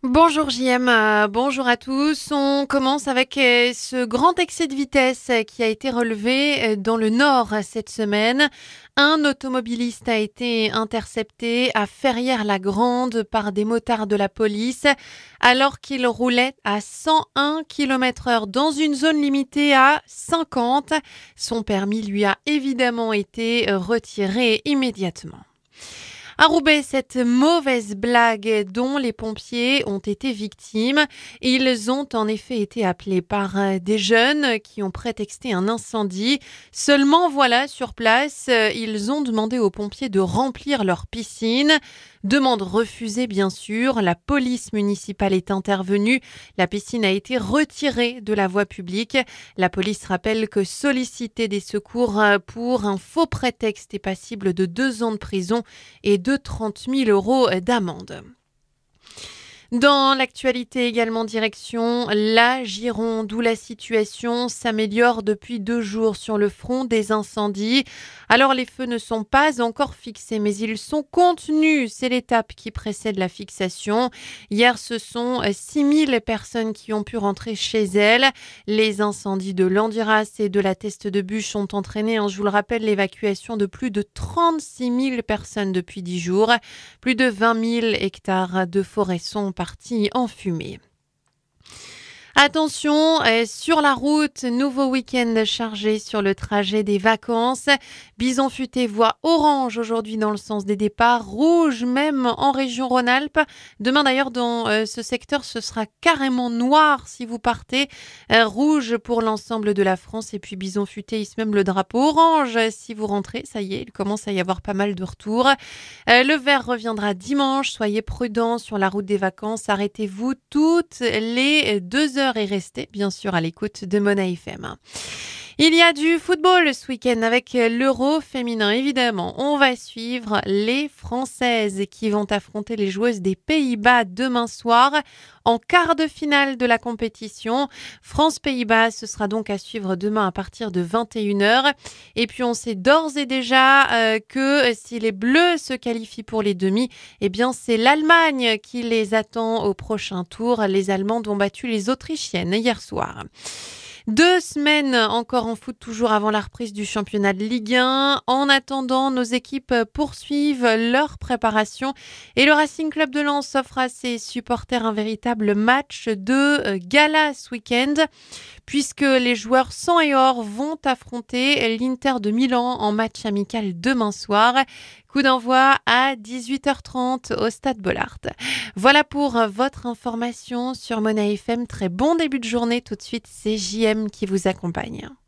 Bonjour JM, bonjour à tous. On commence avec ce grand excès de vitesse qui a été relevé dans le nord cette semaine. Un automobiliste a été intercepté à Ferrières-la-Grande par des motards de la police alors qu'il roulait à 101 km/h dans une zone limitée à 50. Son permis lui a évidemment été retiré immédiatement. À Roubaix, cette mauvaise blague dont les pompiers ont été victimes. Ils ont en effet été appelés par des jeunes qui ont prétexté un incendie. Seulement voilà, sur place, ils ont demandé aux pompiers de remplir leur piscine. Demande refusée bien sûr, la police municipale est intervenue. La piscine a été retirée de la voie publique. La police rappelle que solliciter des secours pour un faux prétexte est passible de 2 ans de prison et de 30 000 € d'amende. Dans l'actualité également, direction la Gironde où la situation s'améliore depuis 2 jours sur le front des incendies. Alors les feux ne sont pas encore fixés mais ils sont contenus. C'est l'étape qui précède la fixation. Hier, ce sont 6 000 personnes qui ont pu rentrer chez elles. Les incendies de Landiras et de la Teste de Buch ont entraîné, je vous le rappelle, l'évacuation de plus de 36 000 personnes depuis 10 jours. Plus de 20 000 hectares de forêt sont partis en fumée. Attention, sur la route, nouveau week-end chargé sur le trajet des vacances. Bison futé voie orange aujourd'hui dans le sens des départs, rouge même en région Rhône-Alpes. Demain d'ailleurs dans ce secteur, ce sera carrément noir si vous partez. Rouge pour l'ensemble de la France et puis bison futé hisse même le drapeau orange si vous rentrez. Ça y est, il commence à y avoir pas mal de retours. Le vert reviendra dimanche, soyez prudents sur la route des vacances. Arrêtez-vous toutes les 2 heures et restez bien sûr à l'écoute de Mona FM. Il y a du football ce week-end avec l'Euro féminin évidemment. On va suivre les Françaises qui vont affronter les joueuses des Pays-Bas demain soir en quart de finale de la compétition. France-Pays-Bas, ce sera donc à suivre demain à partir de 21h. Et puis on sait d'ores et déjà que si les Bleus se qualifient pour les demi, eh bien c'est l'Allemagne qui les attend au prochain tour. Les Allemandes ont battu les Autrichiennes hier soir. 2 semaines encore en foot, toujours avant la reprise du championnat de Ligue 1. En attendant, nos équipes poursuivent leur préparation et le Racing Club de Lens offre à ses supporters un véritable match de gala ce week-end puisque les joueurs sang et or vont affronter l'Inter de Milan en match amical demain soir. Coup d'envoi à 18h30 au Stade Bollaert. Voilà pour votre information sur Mona FM. Très bon début de journée. Tout de suite, c'est JM qui vous accompagne.